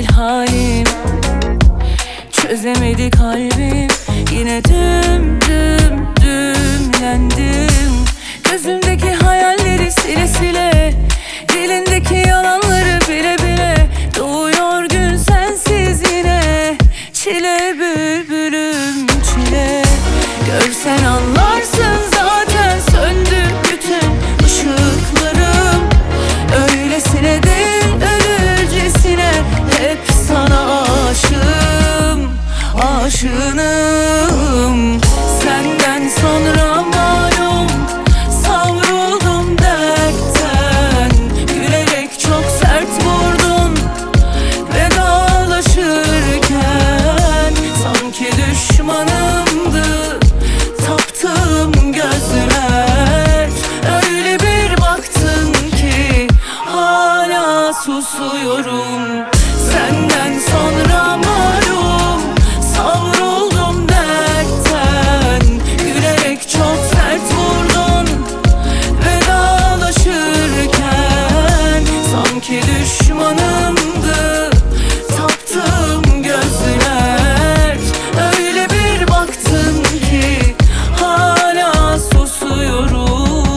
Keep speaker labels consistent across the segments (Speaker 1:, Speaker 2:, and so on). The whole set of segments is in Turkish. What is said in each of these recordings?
Speaker 1: değil halim, çözemedi kalbim. Yine dümlendim. Gözümdeki hayalleri sile sile, dilindeki yalanları bile bile, doğuyor gün sensiz yine. Çile bülbülüm çile, görsen anlarsın zaten. Söndü bütün ışıklarım, öylesine değil ölürcesine. Hep sana aşığım, aşığınım. Senden sonra malum savruldum dertten. Gülerek çok sert vurdun vedalaşırken. Sanki düşmanımdı taptığım gözler. Öyle bir baktın ki hala susuyorum. Senden sonra malum savruldum dertten. Gülerek çok sert vurdun vedalaşırken. Sanki düşmanımdı taptığım gözler. Öyle bir baktın ki hala susuyorum.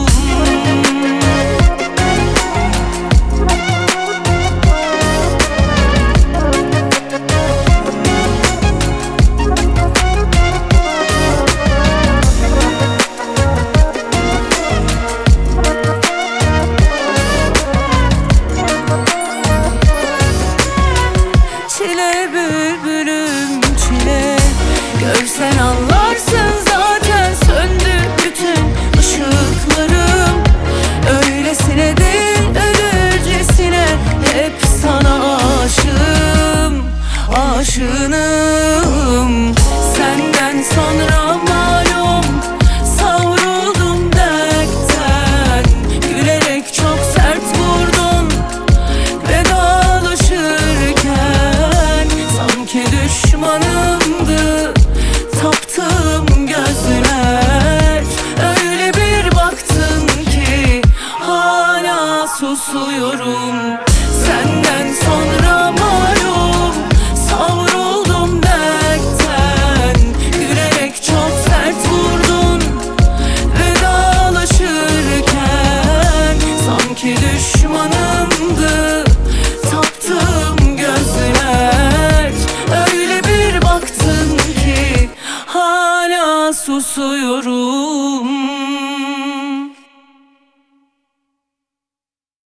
Speaker 1: Çile bülbülüm çile, görsen anlarsın zaten. Söndü bütün ışıklarım, öylesine değil ölürcesine. Hep sana aşığım, aşığınım. Senden sonra malum savruldum dertten. Gülerek çok sert vurdun vedalaşırken. Sanki düşmanımdı taptığım gözler. Öyle bir baktın ki hala susuyorum. Senden sonra malum savruldum dertten. Gülerek çok sert vurdun vedalaşırken. Sanki düşmanımdı taptığım gözler. Öyle bir baktın ki hala susuyorum.